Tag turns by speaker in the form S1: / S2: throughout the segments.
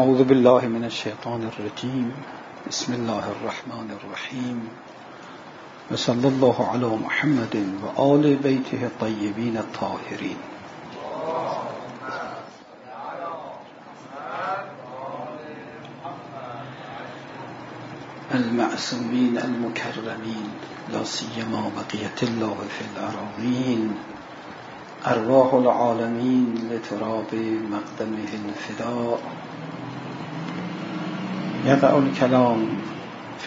S1: اعوذ بالله من الشیطان الرجیم. بسم الله الرحمن الرحیم. و صلی الله علی محمد و آل بیته الطیبین الطاهرین. المعصومین المکرمین، لا سیما بقیة الله فی الأراضین، ارواح العالمین لتراب مقدمه الفداء. یقع الکلام فی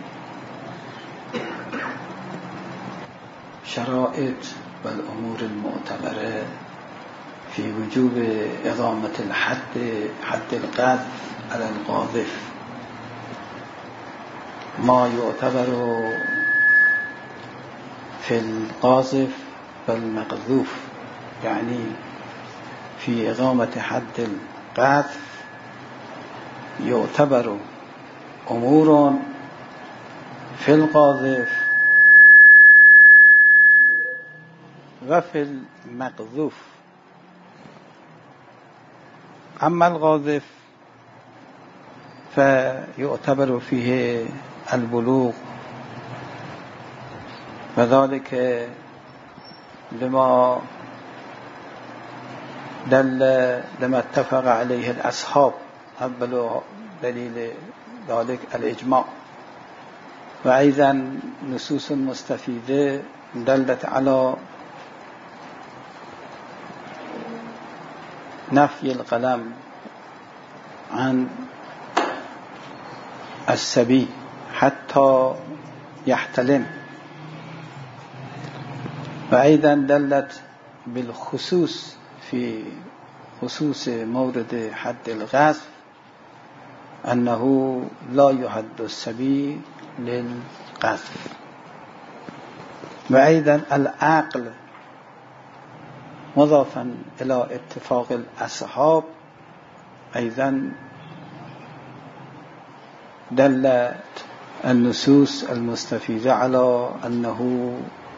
S1: الشرائط و الامور المعتبره فی وجوب اقامة حد القذف علی القاذف، ما يعتبر في القاذف والمقذوف، يعني في إقامة حد القذف يعتبر أمور في القاذف وفي المقذوف. أما القاذف فيعتبر فيه البلوغ، وذلك لما اتفق عليه الأصحاب. أول دليل ذلك الإجماع، وأيضا نصوص مستفيدة دلت على نفي القلم عن الصبي حتى يحتلم، وأيضا دلت بالخصوص في خصوص مورد حد القذف أنه لا يحد الصبي للقذف. وأيضا العقل مضافا إلى اتفاق الأصحاب أيضا دلت النصوص المستفيدة على أنه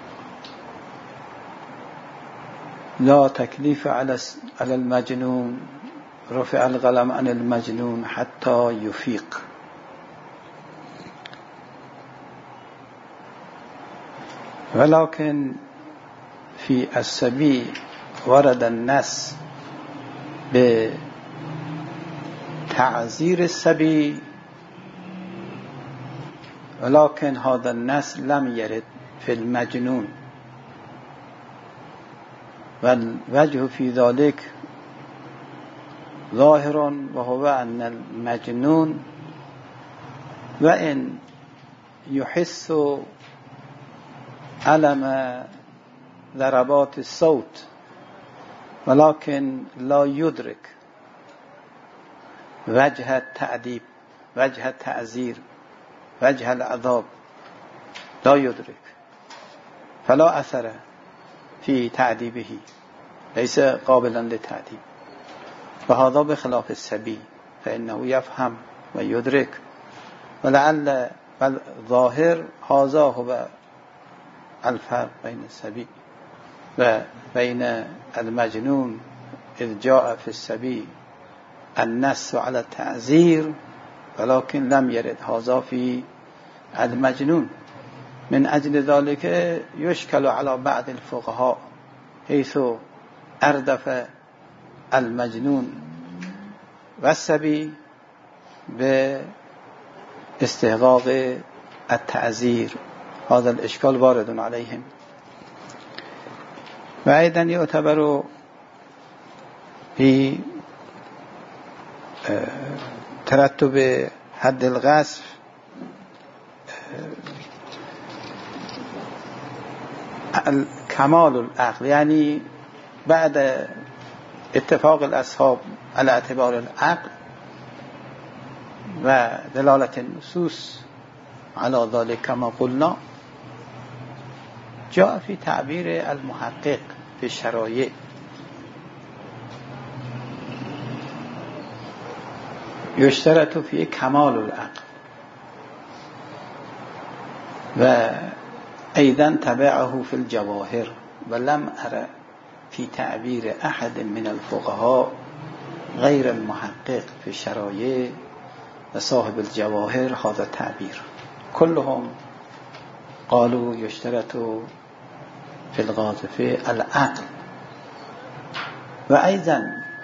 S1: لا تكليف على المجنون، رفع القلم عن المجنون حتى يفيق. ولكن في الصبي ورد النص بتعزير الصبي، ولكن هذا النص لم يرد في المجنون، والوجه في ذلك ظاهر، وهو أن المجنون وإن يحس ألم ضربات الصوت ولكن لا يدرك وجه التأديب، وجه التعزير، وجه العذاب، لا يدرك، فلا أثر في تعذيبه، ليس قابلا للتعذيب. وهذا بخلاف الصبي فإنه يفهم ويدرك. ولعل الظاهر هذا هو الفرق بين الصبي وبين المجنون، إذ جاء في الصبي النص على التعزير ولكن لم يرد هذا في المجنون. من أجل ذلك يشكل على بعض الفقهاء حيث أردف المجنون والصبي باستحقاق التعزير، هذا الإشكال وارد عليهم. وأيضا يعتبر في ترتب حد القذف كمال العقل، يعني بعد اتفاق الأصحاب على اعتبار العقل ودلالة النصوص على ذلك كما قلنا، جاء في تعبير المحقق في الشرائع يشترط فيه كمال العقل، وأيضا تبعه في الجواهر. ولم أرى في تعبير أحد من الفقهاء غير المحقق في الشرائع وصاحب الجواهر هذا التعبير. كلهم قالوا يشترط في الغاضفة العقل. وأيضا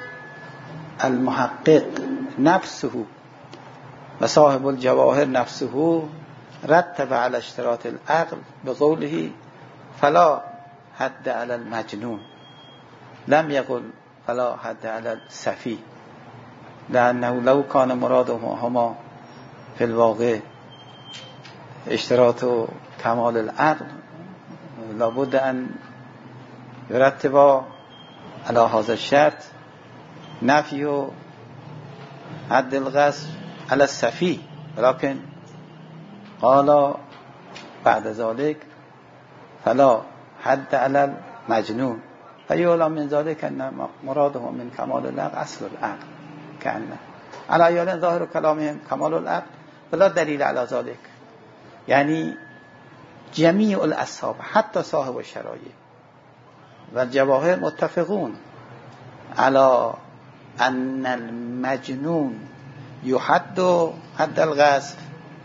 S1: المحقق نفسه وصاحب الجواهر نفسه رتب على اشتراط العقل بقوله فلا حد على المجنون، لم يقل فلا حد على السفيه، لأنه لو كان مرادهما في الواقع اشتراط كمال العقل لابد أن يرتب على هذا الشرط نفي حد الغصب على السفيه، ولكن قال بعد ذلك فلا حد على المجنون، فيعلم من ذلك أن مراده من كمال العقل أصل العقل، كأنه على أيال ظاهر كلامهم كمال العقل ولا دليل على ذلك. يعني جميع الأصحاب حتى صاحب الشرائع والجواهر متفقون على أن المجنون يحد حد الغصب،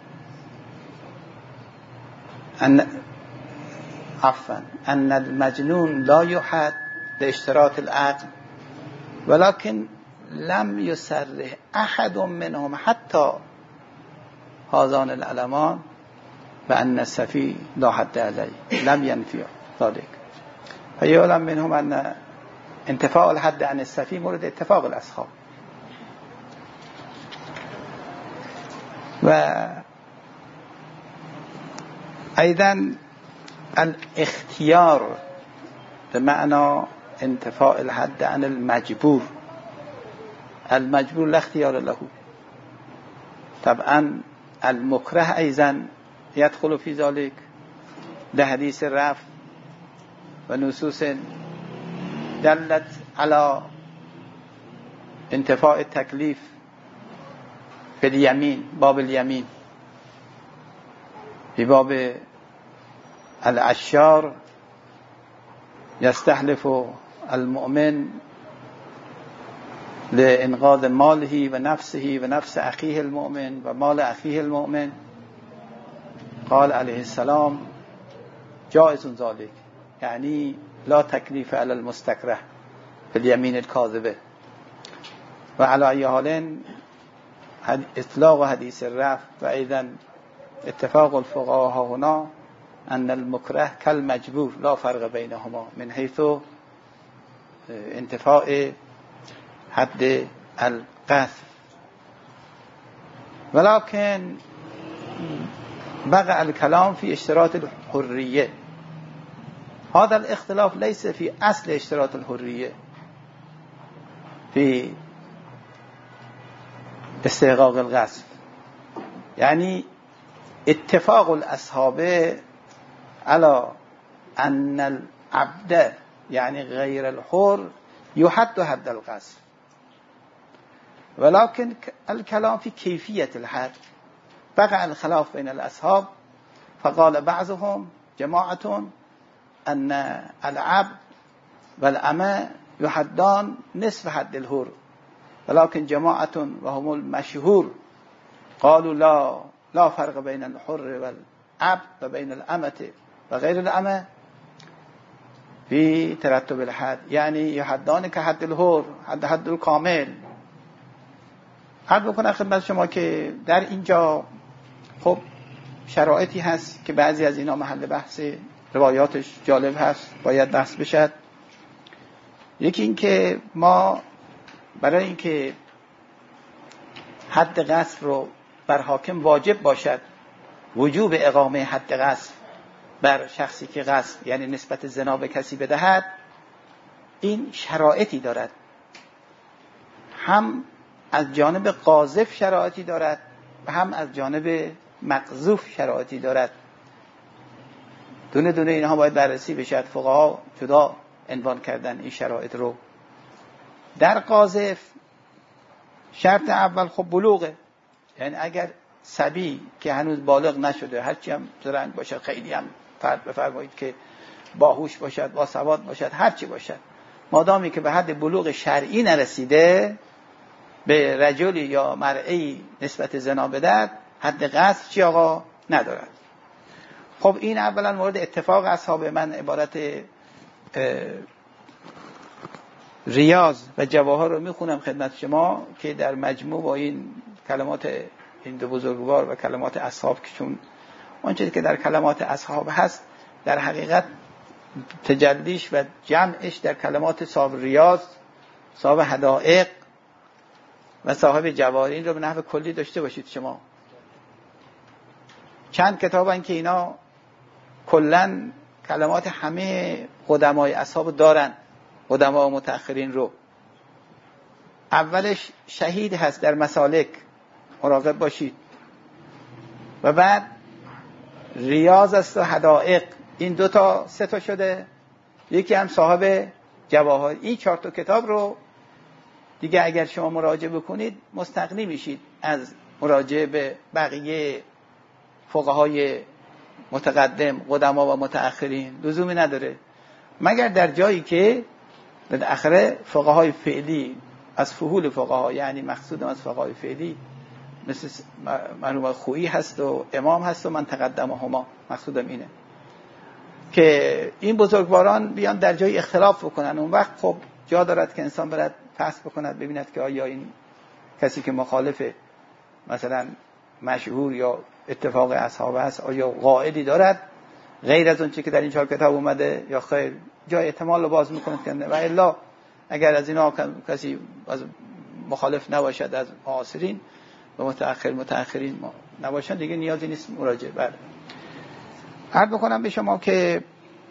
S1: أن المجنون لا يحد لاشتراط العقل، ولكن لم يصرح أحد منهم حتى هذان العلمان بأن السفيه لا حد عليه، لم ينفي ذلك. فيعلم منهم أن انتفاء الحد عن السفيه مورد اتفاق الأصحاب. وأيضا الاختيار بمعنى انتفاء الحد عن المجبور، المجبور لا اختيار له. طبعا المكره أيضا يدخل في ذلك لحديث الرفع ونصوص دلت على انتفاء التكليف في اليمين، باب اليمين، في باب العشار يستحلف المؤمن لإنقاذ ماله ونفسه ونفس أخيه المؤمن ومال أخيه المؤمن. قال عليه السلام جائز ذلك، يعني لا تكليف على المستكره في اليمين الكاذبة. وعلى أي حال إطلاق حديث الرفع وأيضا اتفاق الفقهاء هنا أن المكره كالمجبور لا فرق بينهما من حيث انتفاء حد القذف. ولكن بقى الكلام في اشتراط الحرية. هذا الاختلاف ليس في أصل اشتراط الحرية في استحقاق الغصب، يعني اتفاق الأصحاب على أن العبد يعني غير الحر يحد حد الغصب، ولكن الكلام في كيفية الحد. بقى الخلاف بين الأصحاب، فقال بعضهم جماعة أن العبد والأمة يحدان نصف حد الحر، ولكن جماعة وهم المشهور قالوا لا فرق بين الحر والعبد وبين الأمة وغير الأمة في ترتب الحد، يعني يحدان كحد الحر، حد الكامل. عرض بکنم خدمت شما که در اینجا خب شرایطی هست که بعضی از اینا محل بحث، روایاتش جالب هست، باید بحث بشد. یکی این که ما برای اینکه حد قذف رو بر حاکم واجب باشد، وجوب اقامه حد قذف بر شخصی که قذف یعنی نسبت زنا به کسی بدهد، این شرایطی دارد. هم از جانب قاذف شرایطی دارد و هم از جانب مقذوف شرایطی دارد. دونه دونه اینها باید بررسی بشد. فقها جدا عنوان کردن این شرایط رو. در قاذف شرط اول خب بلوغه، یعنی اگر صبی که هنوز بالغ نشده، هرچی هم زرنگ باشد، خیلی هم فرد بفرمایید که باهوش باشد، با سواد باشد، هرچی باشد، مادامی که به حد بلوغ شرعی نرسیده به رجلی یا مرئی نسبت زنا بدهد حد قذف چی آقا ندارد. خب این اولا مورد اتفاق اصحاب. من عبارت ریاض و جواهر رو میخونم خدمت شما که در مجموع با این کلمات این دو بزرگوار و کلمات اصحاب که چون اون چیزی که در کلمات اصحاب هست در حقیقت تجلیش و جمعش در کلمات صاحب ریاض، صاحب حدائق و صاحب جواهر، این رو به نحو کلی داشته باشید شما. چند کتابن که اینا کلن کلمات همه قدمای اصحاب دارن، قدما و متأخرین رو. اولش شهید هست در مسالک، مراقب باشید، و بعد ریاض است و حدائق، این 2 تا 3 تا شده، یکی هم صاحب جواهر. این 4 تا کتاب رو دیگه اگر شما مراجعه بکنید مستغنی میشید از مراجعه به بقیه فقهای متقدم، قدما و متأخرین، لزومی نداره، مگر در جایی که بالاخره فقهای فعلی از فحول فقها، یعنی مقصودم از فقهای فعلی مثل مرحوم خویی هست و امام هست و من تقدمهما، مقصودم اینه که این بزرگواران بیان در جای اختلاف بکنن. اون وقت خب جا دارد که انسان برد فحص بکند ببیند که آیا این کسی که مخالف مثلا مشهور یا اتفاق اصحاب هست آیا قاعدی دارد غیر از اون چیزی که در این 4 کتاب اومده یا خیر، جای احتمال رو باز میکنه که و الا اگر از اینا کسی از مخالف نباشد از معاصرین و متأخرین نباشن دیگه نیازی نیست مراجعه. بله، عرض بکنم به شما که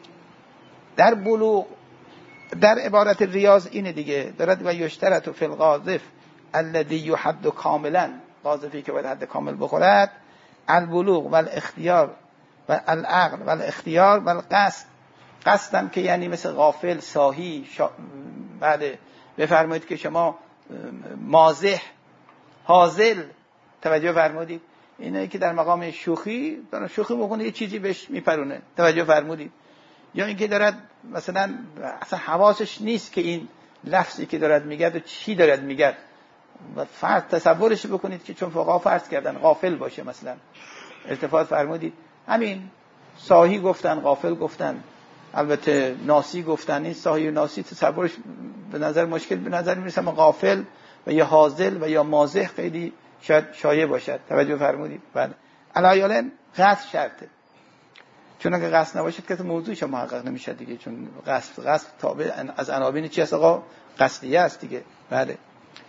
S1: در بلوغ در عبارت ریاض اینه دیگه دارد و یشترط فی القاذف الذی یحد کاملا، قاذفی که باید حد کامل بخورد، البلوغ و الاختیار و العقل و الاختیار و القصد. قصدم که یعنی مثل غافل، ساهی، بله بفرمایید که شما مازح، حاضل، توجه فرمودید، اینایی که در مقام شوخی دارن شوخی میکنه یه چیزی بهش میپرونه، توجه فرمودید، یا اینکه دارد مثلا اصلا حواسش نیست که این لفظی که دارد میگه و چی دارد میگه، و فرض تصورش بکنید که چون فقها فرض کردن غافل باشه، مثلا التفات فرمودید، همین ساهی گفتن، غافل گفتن، البته ناسی گفتن، این ساهی و ناسی تصورش به نظر مشکل به نظر میرسه، اما غافل و یا حاضل و یا مازح خیلی شاید شایع باشد، توجه فرمودید. بله، علایالن قصد شرطه، چون اگه قصد نباشید که موضوعش محقق نمیشه دیگه، چون قصد تابع از عناوین چی است آقا؟ قصدیه است دیگه. بله،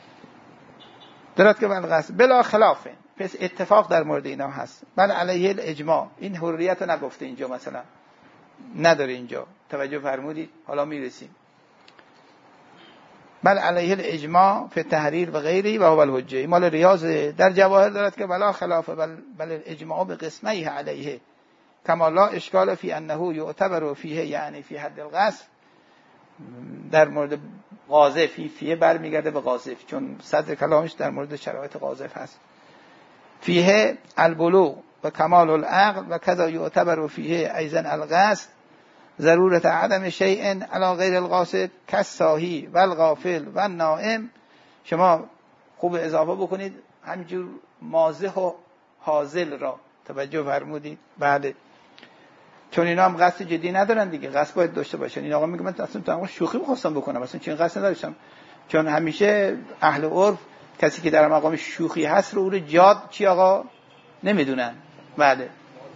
S1: درست که بل قصد بلا خلافه، پس اتفاق در مورد اینا هست. بل علیه الاجماع، این حریت رو نگفته اینجا، مثلا نداره اینجا، توجه فرمودید، حالا میرسیم. بل علیه الاجماع فی التحریر و غیری و هو الحجه، مال ریاض. در جواهر دارد که بلا خلافه بل الاجماع بقسمیه علیه کما لا اشکال فی انه یعتبر فیه، یعنی فی حد القذف. در مورد قاذف فیه برمیگرده به قاذف، چون صدر کلامش در مورد شرایط قاذف هست. فیه البلوغ و کمال العقل و کذا یعتبر فیه ایضا القصد ضرورت عدم شیء علی غیر القاصد کالساهی و الغافل و النائم. شما خوب اضافه بکنید همینجور مازح و حاضل را، توجه فرمودید. بله، چون اینا هم قصد جدی ندارن دیگه، قصد باید داشته باشن. این آقا میگه من اصلا شوخی می‌خواستم بکنم، اصلا چین قصد نداشتم، چون همیشه اهل عرف کسی که در مقام شوخی هست رو جاد چی آقا نمیدونن. بله،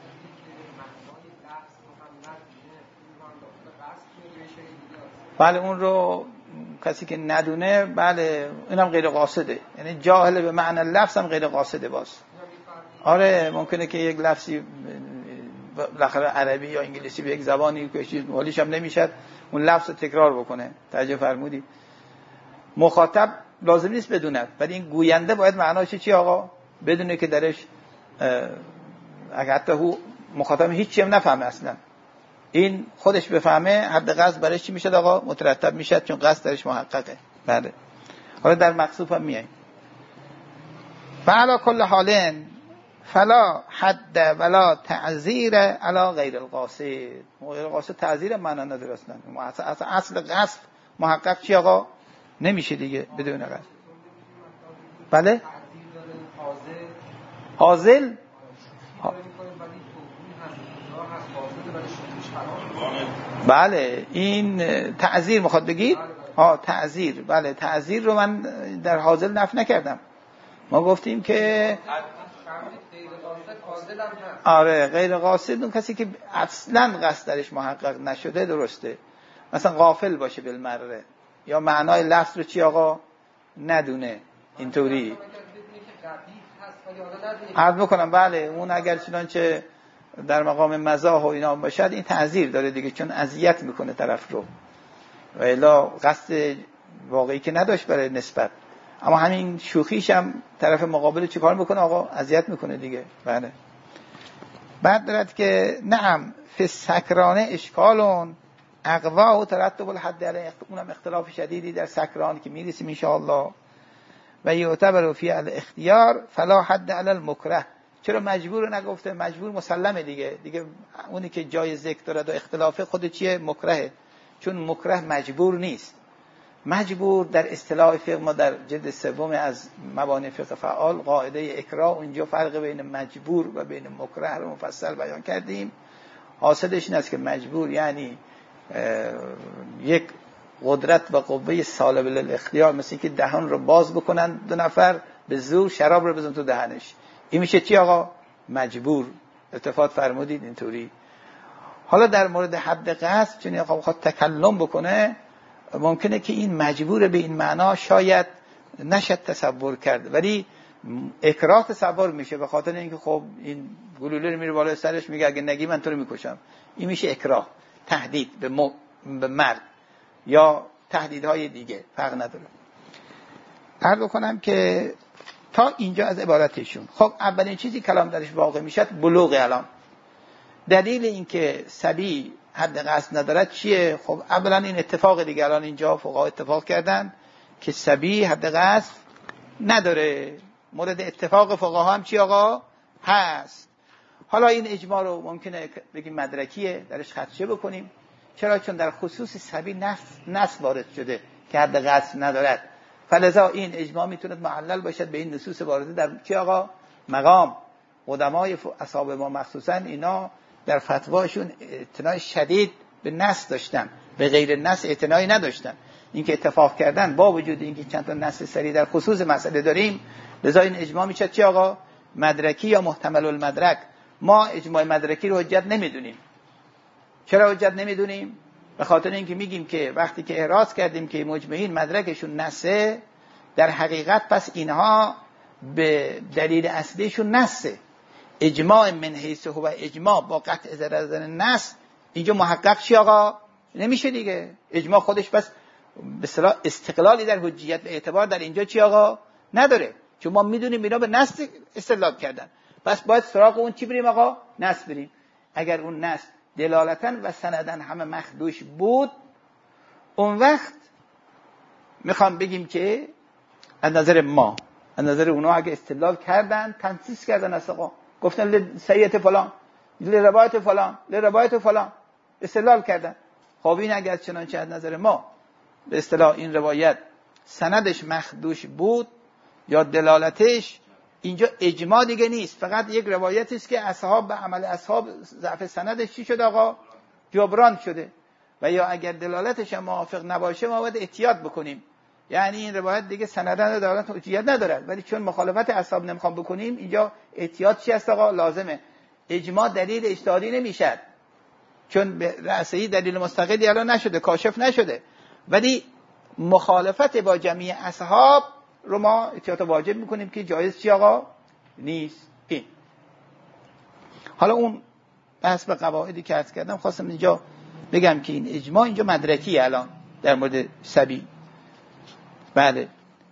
S1: بله اون رو کسی که ندونه، بله اینم غیر قاصده، یعنی جاهل به معنی لفظ هم غیر قاصده. باز آره ممکنه که یک لفظی بالاخره عربی یا انگلیسی به یک زبانی که چیز حالیش هم نمیشد اون لفظ رو تکرار بکنه، توجه فرمودید. مخاطب لازم نیست بدونه، ولی این گوینده باید معناش چی آقا بدونه که درش اگه حتی مخاطب هیچی هم نفهمه اصلا، این خودش بفهمه حد قصد برای چی میشد آقا مترتب میشد، چون قصد درش محققه. بله، حالا در مقصود هم میاییم. فعلا کل حالین فلا حد ولا تعذیر علی غیر القاصد. غیر القاصد تعذیر معنا نداره اصلا، اصل قصد محقق چی آقا نمیشه دیگه بدون قصد. بله حاضل بله این تعذیر میخواد بگید؟ تعذیر. بله تعذیر رو من در حاضل نفی نکردم. ما گفتیم که آره غیر قاصد اون کسی که اصلا قصد درش محقق نشده درسته، مثلا غافل باشه بالمره یا معنای لفظ رو چی آقا ندونه اینطوری عرض بکنم. بله اون اگر چنانچه در مقام مزاح و اینا باشد این تعذیر داره دیگه، چون اذیت میکنه طرف رو و الا قصد واقعی که نداشت برای نسبت، اما همین شوخیش هم طرف مقابل چی کار میکنه آقا؟ اذیت میکنه دیگه. بله بعد دارد که نعم فی سکرانه اشکالون اقوا و ترتب الحد علیه، اونم اختلاف شدیدی در سکران که میرسیم ان شاء الله. و یعتبر فی الاختیار فلا حد علی المکره. چرا مجبور نگفته؟ مجبور مسلمه دیگه اونی که جای ذکر دارد و اختلاف خود چیه؟ مکرهه، چون مکره مجبور نیست. مجبور در اصطلاح فقه ما در جلد سوم از مبانی فقه فعال قاعده اکراه، اونجا فرق بین مجبور و بین مکره رو مفصل بیان کردیم. حاصلش این است که مجبور یعنی یک قدرت و قوه سالب للاختیار، مثل که دهان رو باز بکنن دو نفر به زور شراب رو بزن تو دهنش، این میشه چی آقا؟ مجبور. التفات فرمودید اینطوری. حالا در مورد حد قصد چون آقا بخواد تکلم بکنه ممکنه که این مجبور به این معنا شاید نشد تصور کرد، ولی اکراه تصور میشه به خاطر اینکه خب این گلوله رو میره بالای سرش میگه اگه نگی من تو رو میکشم، این میشه اکراه، تهدید به مرگ یا تهدیدهای دیگه، فرق نداره. عرض بکنم که تا اینجا از عبارتشون. خب اولین چیزی کلام درش واقع میشد بلوغ. الان دلیل این که صبی حد قصد ندارد چیه؟ خب اولا این اتفاق دیگه الان اینجا فقها اتفاق کردن که صبی حد قصد نداره، مورد اتفاق فقها هم چی آقا؟ هست. حالا این اجماع رو ممکنه بگیم مدرکیه، درش خدشه بکنیم. چرا؟ چون در خصوص صبی نص وارد شده که حد قصد ندارد، فلذا این اجماع میتونه معلل باشد به این نصوص وارده در چی آقا؟ مقام. قدمای اصحاب ما مخصوصا اینا در فتواشون اعتنای شدید به نص داشتن، به غیر نص اعتنایی نداشتن. این که اتفاق کردن با وجود اینکه چند تا نص سری در خصوص مسئله داریم، لذا این اجماع میشه چی آقا؟ مدرکی یا محتمل المدرک. ما اجماع مدرکی رو حجت نمیدونیم. چرا حجت نمیدونیم؟ به خاطر اینکه میگیم که وقتی که احراز کردیم که مجمعین مدرکشون نصه، در حقیقت پس اینها به دلیل اصلیشون نصه. اجماع من حیث هو اجماع با قطع ضرر نص اینجا محقق چی آقا؟ نمیشه دیگه. اجماع خودش بس به اصطلاح استقلالی در حجیت به اعتبار در اینجا چی آقا؟ نداره، چون ما میدونیم اینا به نص استدلال کردن، پس باید سراغ اون چی بریم آقا؟ نص بریم. اگر اون نص دلالتاً و سنداً همه مخدوش بود، اون وقت میخوام بگیم که از نظر ما، از نظر اونا اگه استدلال کردن تنصیص کردن از آقا، گفتن لسیت فلان، لروایت فلان، لروایت فلان، استدلال کردن. خب این اگر چنانچه از نظر ما به اصطلاح این روایت سندش مخدوش بود یا دلالتش، اینجا اجماع دیگه نیست، فقط یک روایتی است که اصحاب به عمل اصحاب ضعف سندش چی شده آقا؟ جبران شده. و یا اگر دلالتش موافق نباشه ما باید احتیاط بکنیم، یعنی این روایت دیگه سندن دلالت حجیت نداره، ولی چون مخالفت اصحاب نمیخوام بکنیم اینجا احتیاط چی است آقا؟ لازمه. اجماع دلیل اجتهادی نمیشد، چون به رأسی دلیل مستقلی الان نشده، کاشف نشده، ولی مخالفت با جمعی اصحاب رو ما احتیاط واجب میکنیم که جایز چی آقا؟ نیست. این حالا اون بحث به قواعدی که عرض کردم خواستم اینجا بگم که این اجماع اینجا مدرکی الان در مورد صبی. بله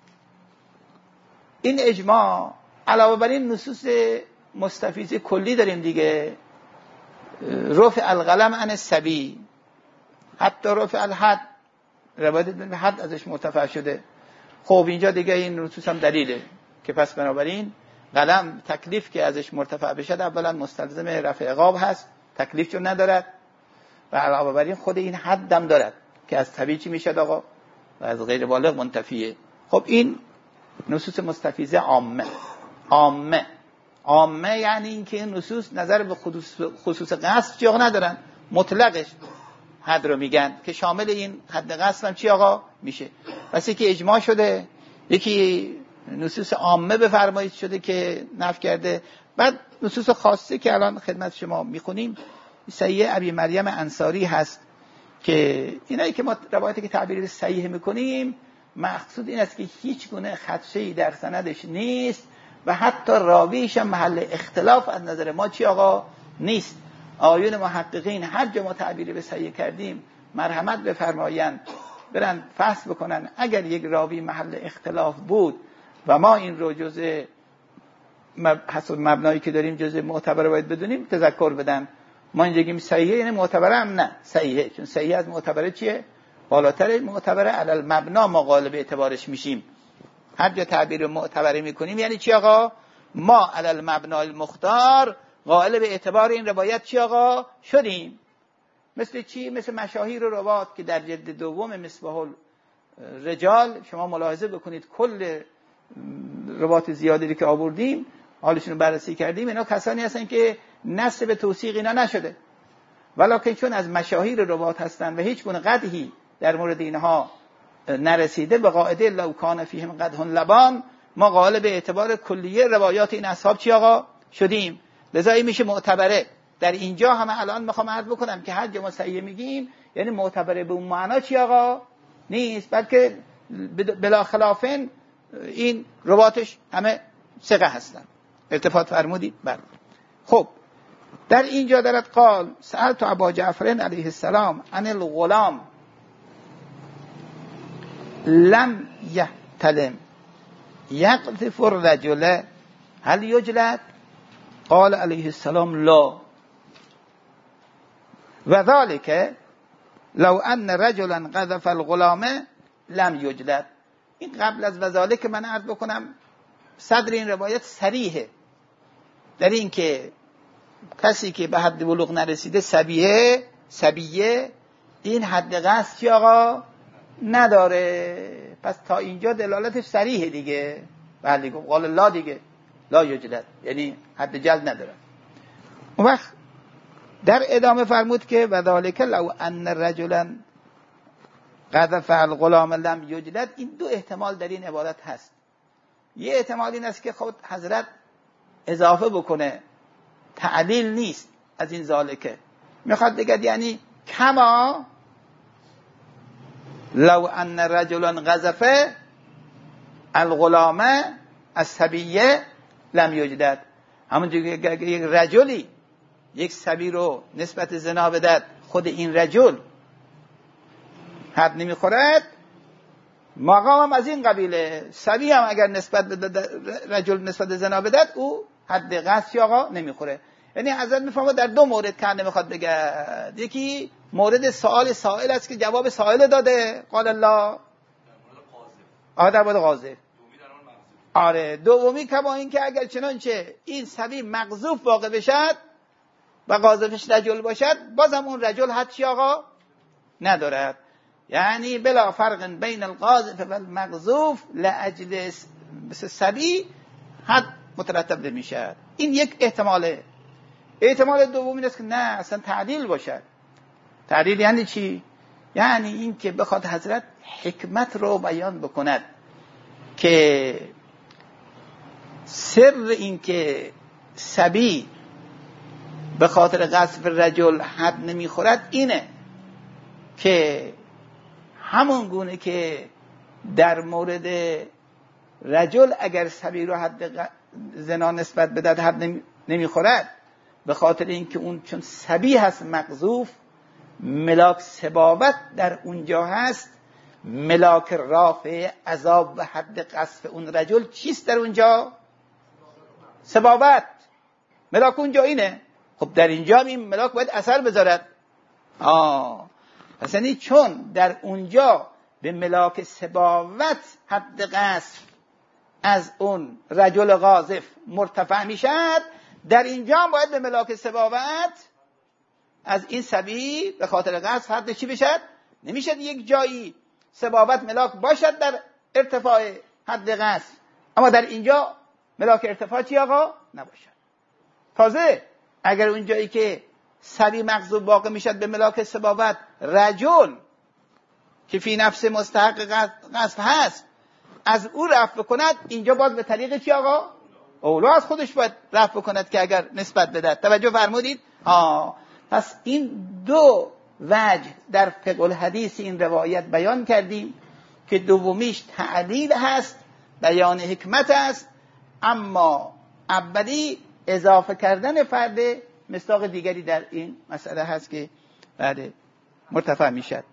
S1: این اجماع علاوه بر این نصوص مستفیض کلی داریم دیگه، رفع القلم عن الصبی، حتی رفع الحد، روایت به حد ازش مرتفع شده. خب اینجا دیگه این نصوص هم دلیله که پس بنابراین قلم تکلیف که ازش مرتفع بشد اولا مستلزم رفع عقاب هست، تکلیف چون ندارد، و علاوه بر این خود این حد هم دارد که از طبیعی چی میشد آقا؟ و از غیر بالغ منتفیه. خب این نصوص مستفیضه عامه یعنی اینکه این نصوص نظر به خصوص قصد چی آقا ندارن، مطلقش حد رو میگن که شامل این حد قصد هم چی آقا میشه. پس یکی اجماع شده، یکی نصوص عامه بفرمایید شده که نفی کرده. بعد نصوص خاصه که الان خدمت شما میخونیم، صحیح ابی مریم انصاری هست که اینایی که ما روایتی که تعبیر صحیح میکنیم مقصود این است که هیچ گونه خدشه‌ای در سندش نیست و حتی راویش هم محل اختلاف از نظر ما چی آقا نیست. آیون محققین هر جا ما تعبیر به صحیح کردیم مرحمت بفرمایند برن فحص بکنن، اگر یک راوی محل اختلاف بود و ما این رو جزء حسب مبنایی که داریم جزء معتبر باید بدونیم تذکر بدن. ما اینجا میگیم صحیحه یعنی معتبره هم نه صحیحه، چون صحیح از معتبره چیه؟ بالاتره. معتبره علی المبنا ما غالب اعتبارش میشیم. هر جا تعبیر معتبره میکنیم یعنی چی آقا؟ ما علی المبنا المختار غالب اعتبار این روایت چی آقا شدیم. مثل چی؟ مثل مشاهیر روات که در جلد دوم مصباح الرجال شما ملاحظه بکنید کل روات زیادی که آوردیم حالشون رو بررسی کردیم، اینا کسانی هستن که نسب به توثیق اینا نشده، ولکن چون از مشاهیر روات هستن و هیچ گونه قدحی در مورد اینها نرسیده، به قاعده لو کان فیهم قدح لبان ما غالب اعتبار کلیه روایات این اصحاب چی آقا شدیم، لذا این میشه معتبره. در اینجا هم الان میخوام عرض بکنم که هر جا ما صحیح میگیم یعنی معتبره به اون معنا چی آقا نیست، بلکه بلا خلافن این رواتش همه ثقه هستن. التفات فرمودید؟ بله. خب در اینجا دارد قال سألت ابا جعفر علیه السلام عن الغلام لم یحتلم یقذف الرجل هل یجلد؟ قال علیه السلام لا و ذلك لو ان رجلا قذف الغلام لم یجلد. این قبل از وذالک که من عرض بکنم صدر این روایت صریحه در این که کسی که به حد بلوغ نرسیده صبیه این حد قصد چی آقا نداره. پس تا اینجا دلالتش صریحه دیگه. بله قال لا دیگه لا یجلد یعنی حد جلد نداره. اون وقت در ادامه فرمود که و ذالک لو ان رجلا قذف الغلام لم یجلد. این دو احتمال در این عبارت هست. یه احتمال این است که خود حضرت اضافه بکنه، تعلیل نیست از این ذالکه، میخواد بگه یعنی کما لو ان رجلا قذف الغلام الصبیه لم یجلد. همونجوری که یک رجلی یک صبی رو نسبت زنا بدهد خود این رجل حد نمیخورد، مقامم از این قبیله. صبی هم اگر نسبت به رجل نسبت زنا بدهد او حد قصد آقا نمیخوره. یعنی حضرت میفهمه در دو مورد کنه میخواد بگه. یکی مورد سائل است که جواب سائل داده قال الله در مورد قاذف. آره دومی کما این که اگر چنانچه این صبی مقذوف واقع بشد و قاذفش رجل باشد بازم اون رجل حد چی آقا ندارد. یعنی بلا فرق بین القاذف و المقذوف لاجل صبی حد مترتب نمیشه. این یک احتماله. احتمال دوم این است که نه اصلا تعدیل باشد. تعدیل یعنی چی؟ یعنی این که بخواد حضرت حکمت رو بیان بکند که سر این که صبی به خاطر قذف رجل حد نمیخورد اینه که همون گونه که در مورد رجل اگر صبی رو حد زنا نسبت بدهد حد نمیخورد، به خاطر اینکه اون چون صبی هست مقذوف، ملاک سبابت در اونجا هست، ملاک رافع عذاب و حد قذف اون رجل چیست در اونجا؟ سبابت. ملاک اونجا اینه. خب در اینجا این ملاک باید اثر بذارد. پس یعنی چون در اونجا به ملاک سبابت حد قذف از اون رجل قاذف مرتفع میشد، در اینجا هم باید به ملاک سبابت از این صبی به خاطر قذف حد چی بشد؟ نمیشد یک جایی سبابت ملاک باشد در ارتفاع حد قذف اما در اینجا ملاک ارتفاع چی آقا؟ نباشد. تازه اگر اون جایی که سبی مغضوب واقع میشد به ملاک سبابت، رجل که فی نفس مستحق قصف هست از او رفع بکند، اینجا باز به طریق چی آقا؟ اولا از خودش باید رفع بکند که اگر نسبت بدهد. توجه فرمودید؟ پس این دو وجه در فقه الحدیث این روایت بیان کردیم که دومیش تعلیل هست، بیان حکمت است، اما اولی اضافه کردن فرد مصداق دیگری در این مسئله هست که بعد مرتفع میشد.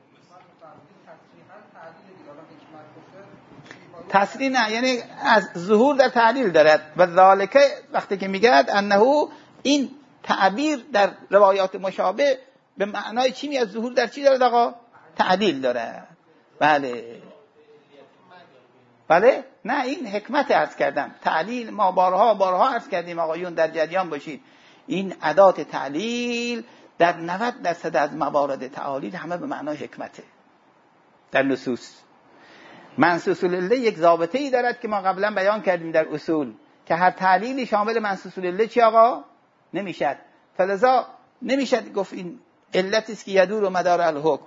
S1: تصریح نه، یعنی از ظهور در تعلیل دارد. و ذالک وقتی که میگرد انه این تعبیر در روایات مشابه به معنای چی میاد؟ ظهور در چی دارد آقا؟ تعلیل دارد. بله نه، این حکمت عرض کردم. تعلیل ما بارها عرض کردیم آقایون در جریان باشید، این ادات تعلیل در 90% از موارد تعالیل همه به معنای حکمته. در نصوص منصوص العله یک ضابطه ای دارد که ما قبلا بیان کردیم در اصول، که هر تعلیلی شامل منصوص العله چی آقا؟ نمیشد. فلذا نمیشد گفت این علتی است که یدور و مدار الحکم.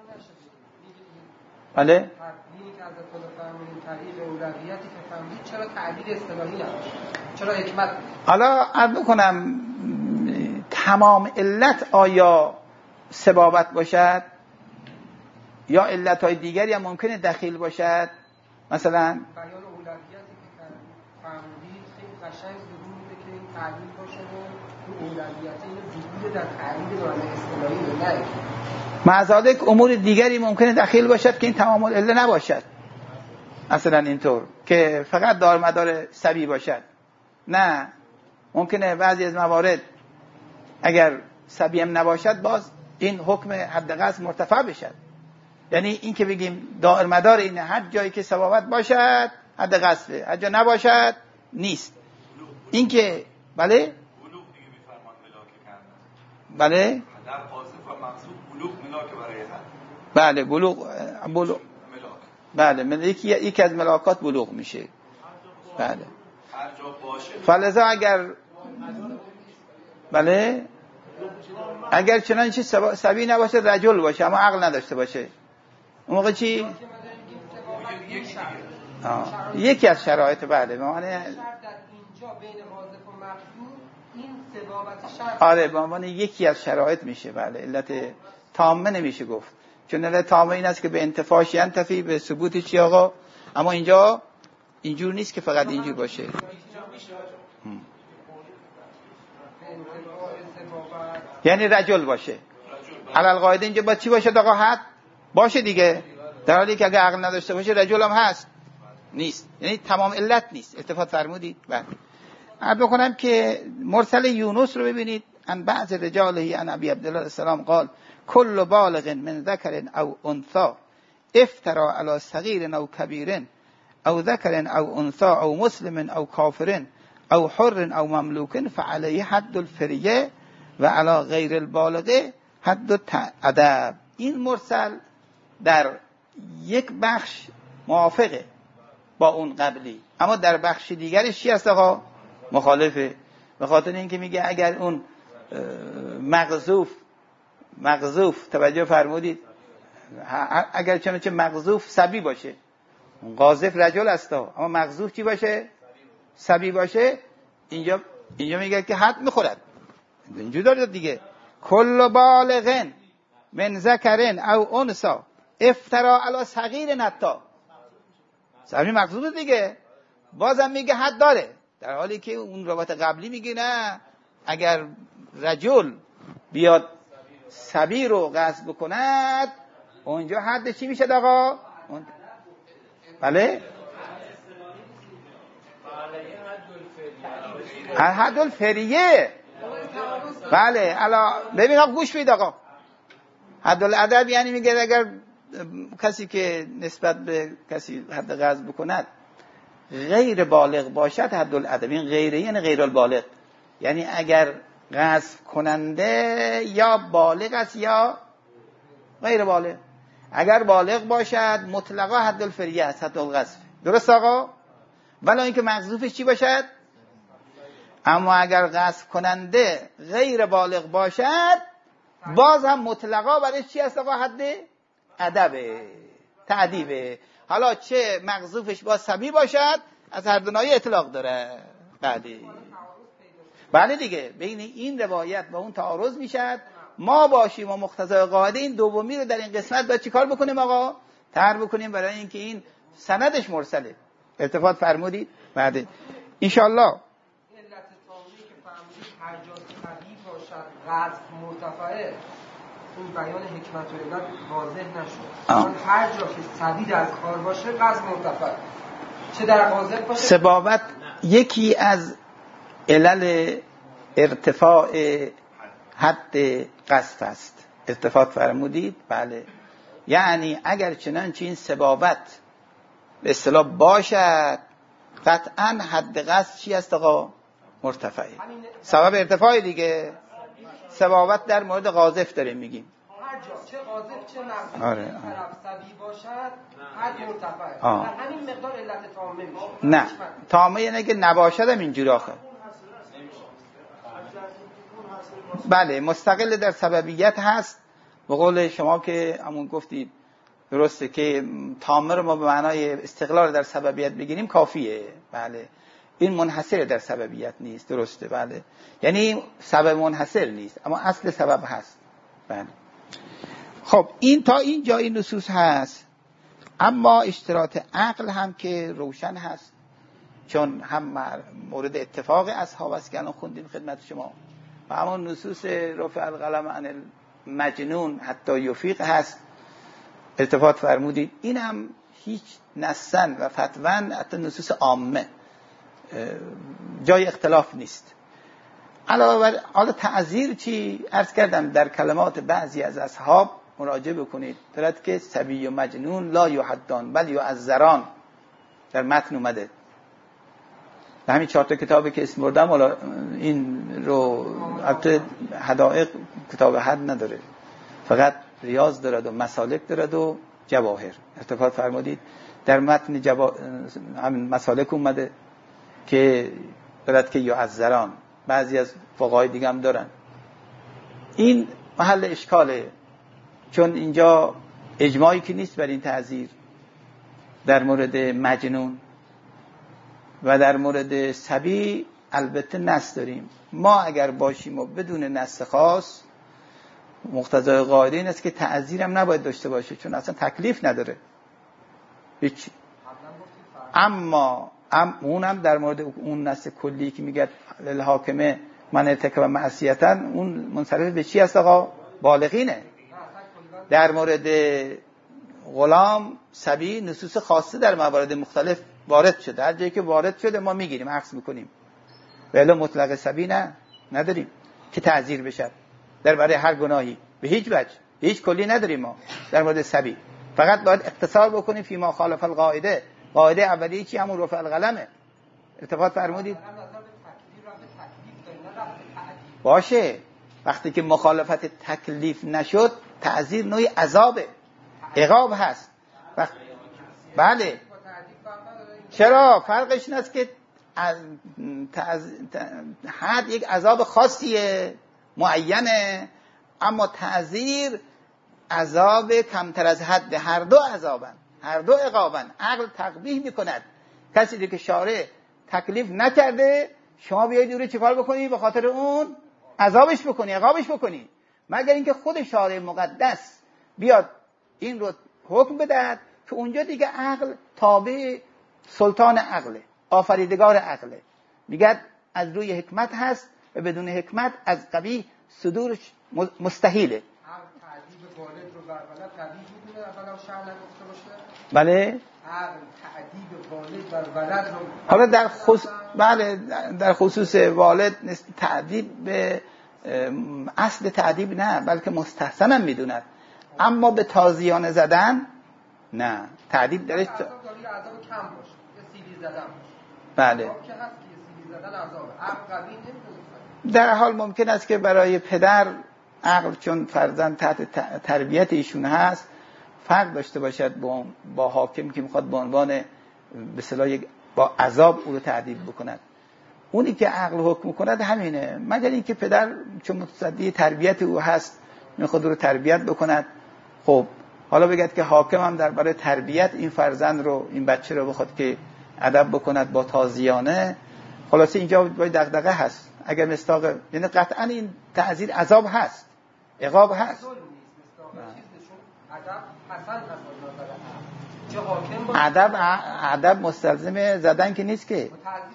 S1: بله
S2: تعلیل اولویتی که فهمید، چرا تعلیل اصطلاحی نباشه؟ چرا حکمت؟
S1: حالا عرض بکنم تمام علت آیا سبابت باشد یا علتهای دیگری هم ممکنه دخیل باشد؟ مثلا
S2: بیان اولویتی که فهمید خیلی قشنگ ظهور میده که این تعلیل باشه و اون اولویت این ظهور در تعلیل معنی اصطلاحی نه.
S1: مع ذلک امور دیگری ممکنه دخیل باشد که این تمام العله نباشد. مثلا اینطور که فقط دار مدار سبی باشد. نه، ممکنه بعضی از موارد اگر سبی هم نباشد باز این حکم حد قذف مرتفع بشد. یعنی این که بگیم دار مدار این هر جایی که سبابت باشد حد قذفه، هر جا نباشد نیست. این که بله
S3: بلوغ دیگه میفرمان ملاک کردن.
S1: بله
S3: در قاصف و مقصود بلوغ ملاک برای حد.
S1: بله بلوغ ملاک. بله یکی از ملاکات بلوغ میشه. بله
S3: هر جا باشه.
S1: فلذا اگر چنانچه سبی نباشه، رجل باشه اما عقل نداشته باشه، اون موقع چی؟ یکی از شرایط. بله معنی
S2: در اینجا بین واضح و مقصود این ثبابت شرط
S1: آره به عنوان یکی از شرایط میشه. بله علت تامه نمیشه گفت، چون علت تامه این است که به انتفاش ینتفی، به ثبوت چی آقا. اما اینجا اینجور نیست که فقط اینجور باشه. یعنی رجل باشه علل قاعده. اینجا با چی باشه آقا؟ حد باشه دیگه، در حالی که اگه عقل نداشته باشه رجل هم هست نیست، یعنی تمام علت نیست. التفات فرمودید؟ بله. عرض بکنم که مرسل یونس رو ببینید، ان بعض رجاله ان ابی عبدالله السلام قال کل بالغ من ذکر او انثى افترا علی صغیر او کبیر او ذکر او انثى او مسلم او کافر او حر او مملوک فعلیه حد الفریه و علی غیر البالغ حد الادب. این مرسل در یک بخش موافقه با اون قبلی، اما در بخش دیگرش چی هست آقا؟ مخالفه. به خاطر اینکه میگه اگر اون مغزوف توجه فرمودید، اگر چنانچه مغزوف سبی باشه، اون قاذف رجل است، اما مغزوف چی باشه؟ سبی باشه، اینجا میگه که حد میخورد. اینجوری داره دیگه، کل بالغن من ذکرن او انثى افترا علی صغیر نتا، سبی مغزوف دیگه، بازم میگه حد داره، در حالی که اون روایت قبلی میگه نه، اگر رجل بیاد سبی رو قصد بکند اونجا حد چی میشه آقا؟ بله حد الفریه. بله الا ببین آقا گوش بید آقا، حد الادب یعنی میگه اگر کسی که نسبت به کسی حد قصد بکند غیر بالغ باشد حد الادب. این غیره یعنی غیر البالغ، یعنی اگر قذف کننده یا بالغ است یا غیر بالغ. اگر بالغ باشد مطلقا حد الفریه است، حد القذف. درست آقا؟ ولی اینکه مقذوفش چی باشد؟ اما اگر غصب کننده غیر بالغ باشد باز هم مطلقا برای چی هست؟ آقا حد ادبه، تعدیبه. حالا چه مقذوفش با صبی باشد از هر دو ناحیه اطلاق داره. بله دیگه، بین این روایت و اون تعارض میشد. ما باشیم و مقتضای قاعده این دومی رو در این قسمت باید چیکار بکنیم آقا؟ طرح بکنیم، برای اینکه این سندش مرسله. التفات فرمودید؟ بعد انشالله
S2: علت تامی که فرمودید هر جا صحیح باشد قذف مرتفعه، این بیان حکمت و علت واضح نشد. هر جا که صحیح در کار باشه قذف مرتفع، چه در قاذف باشه. سبابت
S1: یکی از علل ارتفاع حد قذف است. التفات فرمودید؟ بله. یعنی اگر چنانچه این سبابت به اصطلاح باشد قطعا حد قذف چی است آقا؟ مرتفعه. سبب ارتفاع دیگه. سبابت در مورد قاذف داریم میگیم.
S2: هر جا چه قاذف چه نقض طرف صبی باشد حد مرتفعه. در همین مقدار علت تامه میشه.
S1: نه تامه یعنی که نباشد هم اینجور آخه. بله مستقل در سببیت هست. به قول شما که همون گفتید درسته که تامه رو ما به معنای استقلال در سببیت بگیریم کافیه. بله این منحصر در سببیت نیست. درسته. بله یعنی سبب منحصر نیست اما اصل سبب هست. بله خب این تا این جای نصوص هست. اما اشتراط عقل هم که روشن هست، چون هم مورد اتفاق اصحاب است که الان خوندیم خدمت شما و همون نصوص رفع القلم عن المجنون حتی یفیق هست. التفات فرمودید این هم هیچ نصن و فتون حتی نصوص عامه جای اختلاف نیست. علاوه بر حالا تعذیر چی؟ عرض کردم در کلمات بعضی از اصحاب مراجعه بکنید دارد که صبی و مجنون لا یحدان بل یعذران در متن اومده. در همین 4 تا کتابی که اسم بردم حالا این رو البته حدائق کتاب حد نداره، فقط ریاض دارد و مسالک دارد و جواهر. ارتفاع فرمودید در متن همین مسالک اومده که دارد که یعذران. بعضی از فقهای دیگه هم دارن. این محل اشکاله، چون اینجا اجماعی که نیست بر این تعذیر در مورد مجنون و در مورد صبی البته نص داریم. ما اگر باشیم و بدون نص خاص مقتضای قاعده این است که تعذیرم نباید داشته باشه، چون اصلا تکلیف نداره هیچ. اما اونم در مورد اون نص کلی که میگه للحاکمه من ارتکب معصیتا، اون منصرف به چی است آقا؟ بالغینه. در مورد غلام صبی نصوص خاصه در موارد مختلف وارد شده. هر جایی که وارد شده ما میگیریم عکس میکنیم. ولی مطلق صبی نداریم که تعذیر بشه در برای هر گناهی به هیچ وجه. هیچ کلی نداریم ما در مورد صبی. فقط باید اختصار بکنیم فی ما خالف القاعده. قاعده اولیه چی؟ همون رفع القلمه. اتفاق فرمودید باشه. وقتی که مخالفت تکلیف نشد تعذیر نوعی عذابه، عقاب هست. بله چرا؟ فرقش این است که حد یک عذاب خاصیه معینه، اما تعذیر عذاب کمتر از حد. هر دو عذابن، هر دو عقابن. عقل تقبیح میکند کسی که شارع تکلیف نکرده شما بیایید او رو چیکار بکنی؟ به خاطر اون عذابش بکنی، عقابش بکنی، مگر اینکه خود شارع مقدس بیاد این رو حکم بدهد که اونجا دیگه عقل تابع سلطان عقله، آفریدگار عقله. میگه از روی حکمت هست و بدون حکمت از قبیح صدورش مستحیله.
S2: تعدیب والد رو بر ولد تعدیب می‌کنه اولا شرع نگفته باشه.
S1: بله
S2: عقل تعدیب والد بر ولد رو
S1: حالا در خصوص والد تعدیب به اصل تعدیب نه، بلکه مستحسن هم میدوند، اما به تازیانه زدن نه. تعدیب درش
S2: عذاب کم باشه، یه سیلی زدن باشه.
S1: بله
S2: که هست که سیلی زدن عذاب. عقل قوی نمی‌کنه.
S1: در حال ممکن است که برای پدر عقل چون فرزند تحت تربیت ایشون هست فرق داشته باشد با حاکم که میخواد به عنوان به اصطلاح یک با عذاب او رو تعذیب بکند. اونی که عقل حکم کند همینه، مگر اینکه پدر چون متصدی تربیت او هست میخواد او رو تربیت بکند. خب حالا بگید که حاکم هم درباره تربیت این فرزند رو، این بچه رو بخواد که ادب بکند با تازیانه، خلاصه اینجا باید دغدغه هست. اگر مستاق، یعنی قطعا این تعذیر عذاب هست، عقاب هست. ادب مستلزم زدن که نیست که.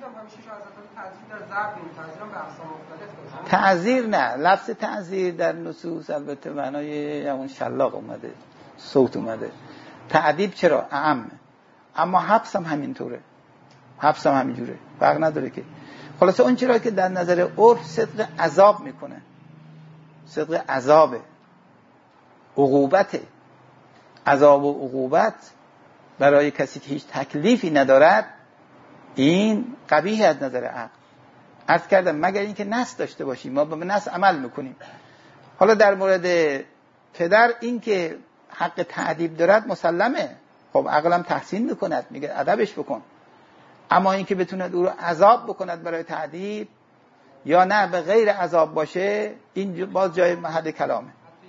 S1: تعذیر نه، لفظ تعذیر در نصوص البته معنای همون شلاق اومده، صوت اومده. تعذیب چرا؟ اعم. اما حبس هم همینطوره، حبس هم همینجوره، فرق نداره که. خلاصه اون چرا که در نظر عرف صدق عذاب میکنه، صدق عذابه، عقوبته. عذاب و عقوبت برای کسی که هیچ تکلیفی ندارد این قبیح از نظر عقل. عرض کردم مگر اینکه نص داشته باشیم، ما به نص عمل میکنیم. حالا در مورد پدر این که حق تعذیب دارد مسلمه، خب عقلم تحسین میکند، میگه ادبش بکن. اما این که بتوند او رو عذاب بکند برای تعذیب یا نه به غیر عذاب باشه، این باز جای محل کلامه.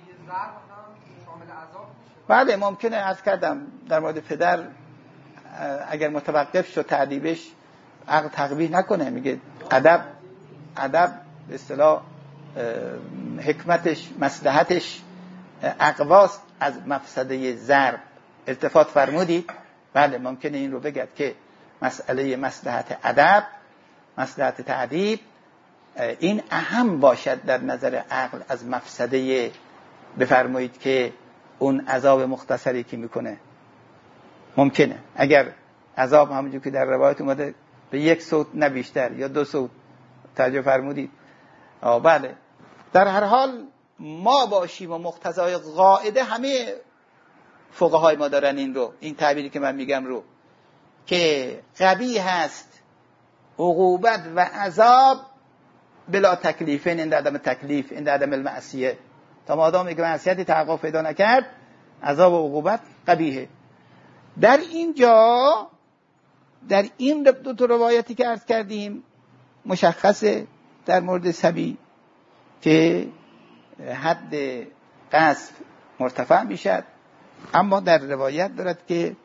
S1: بله ممکنه. عرض کردم در مورد پدر اگر متوقف شد تعذیبش، عقل تقبیح نکنه، میگه ادب به اصطلاح حکمتش مصلحتش اقواست از مفسده ضرب. التفات فرمودید؟ بله ممکنه این رو بگید که مسئله مصلحت ادب، مصلحت تعذیب این اهم باشد در نظر عقل از مفسده بفرمایید که اون عذاب مختصری که میکنه. ممکنه اگر عذاب همونجور که در روایت اومده به 1 صوت نه بیشتر یا 2 صوت توجه فرمودید. بله در هر حال ما باشیم و مقتضای قاعده همه فقهای ما دارن این رو، این تعبیری که من میگم رو، که قبیح هست عقوبت و عذاب بلا تکلیفین، این عدم تکلیف، این عدم المعصیه. تا مادامی که معصیتی تحقق پیدا نکرد عذاب و عقوبت قبیحه. در اینجا در این 2 روایتی که عرض کردیم مشخصه در مورد صبی که حد قذف مرتفع میشد، اما در روایت دارد که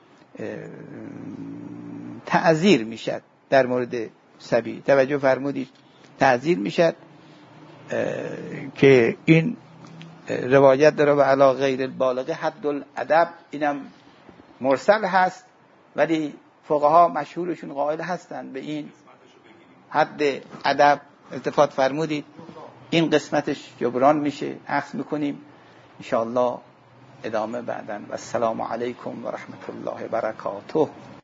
S1: تعذیر میشد در مورد صبی. توجه فرمودید تعذیر میشد که این روایت داره و علا غیر البالغ حد الادب، اینم مرسل هست ولی فقها مشهورشون قائل هستن به این حد ادب. التفات فرمودید این قسمتش جبران میشه، عکس میکنیم انشاءالله ادامه بعدن. و السلام علیکم و رحمت الله و برکاته.